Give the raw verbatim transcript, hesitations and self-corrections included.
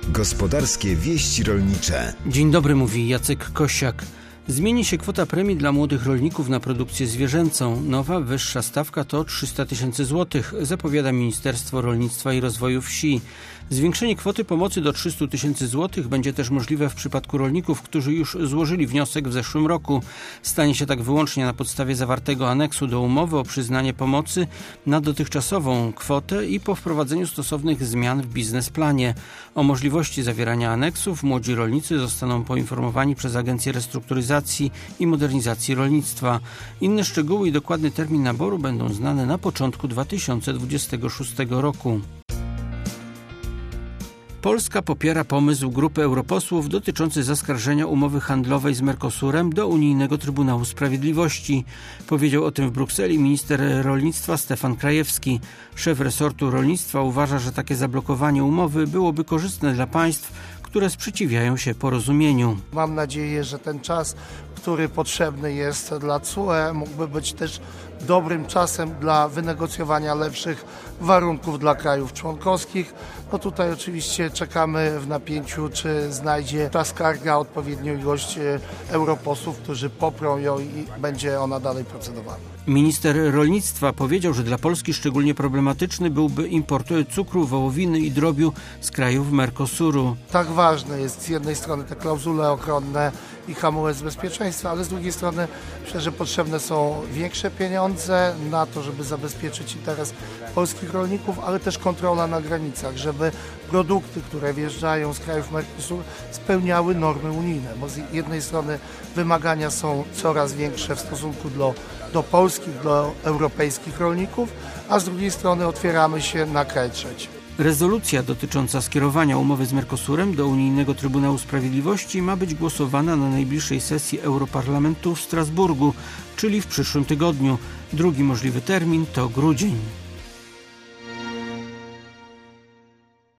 Gospodarskie wieści rolnicze. Dzień dobry, mówi Jacek Kosiak. Zmieni się kwota premii dla młodych rolników na produkcję zwierzęcą. Nowa, wyższa stawka to trzysta tysięcy złotych, zapowiada Ministerstwo Rolnictwa i Rozwoju Wsi. Zwiększenie kwoty pomocy do trzysta tysięcy złotych będzie też możliwe w przypadku rolników, którzy już złożyli wniosek w zeszłym roku. Stanie się tak wyłącznie na podstawie zawartego aneksu do umowy o przyznanie pomocy na dotychczasową kwotę i po wprowadzeniu stosownych zmian w biznesplanie. O możliwości zawierania aneksów młodzi rolnicy zostaną poinformowani przez Agencję Restrukturyzacji i Modernizacji Rolnictwa. Inne szczegóły i dokładny termin naboru będą znane na początku dwa tysiące dwudziestego szóstego roku. Polska popiera pomysł grupy europosłów dotyczący zaskarżenia umowy handlowej z Mercosurem do Unijnego Trybunału Sprawiedliwości. Powiedział o tym w Brukseli minister rolnictwa Stefan Krajewski. Szef resortu rolnictwa uważa, że takie zablokowanie umowy byłoby korzystne dla państw, które sprzeciwiają się porozumieniu. Mam nadzieję, że ten czas, który potrzebny jest dla C U E, mógłby być też dobrym czasem dla wynegocjowania lepszych warunków dla krajów członkowskich. No tutaj oczywiście czekamy w napięciu, czy znajdzie ta skarga odpowiednią ilość europosłów, którzy poprą ją i będzie ona dalej procedowana. Minister rolnictwa powiedział, że dla Polski szczególnie problematyczny byłby import cukru, wołowiny i drobiu z krajów Mercosuru. Tak ważne jest z jednej strony te klauzule ochronne i hamulec bezpieczeństwa, ale z drugiej strony myślę, że potrzebne są większe pieniądze na to, żeby zabezpieczyć interes polskich rolników, ale też kontrola na granicach, żeby produkty, które wjeżdżają z krajów Mercosur, spełniały normy unijne, bo z jednej strony wymagania są coraz większe w stosunku do, do polskich, do europejskich rolników, a z drugiej strony otwieramy się na kraj trzeci. Rezolucja dotycząca skierowania umowy z Mercosurem do Unijnego Trybunału Sprawiedliwości ma być głosowana na najbliższej sesji Europarlamentu w Strasburgu, czyli w przyszłym tygodniu. Drugi możliwy termin to grudzień.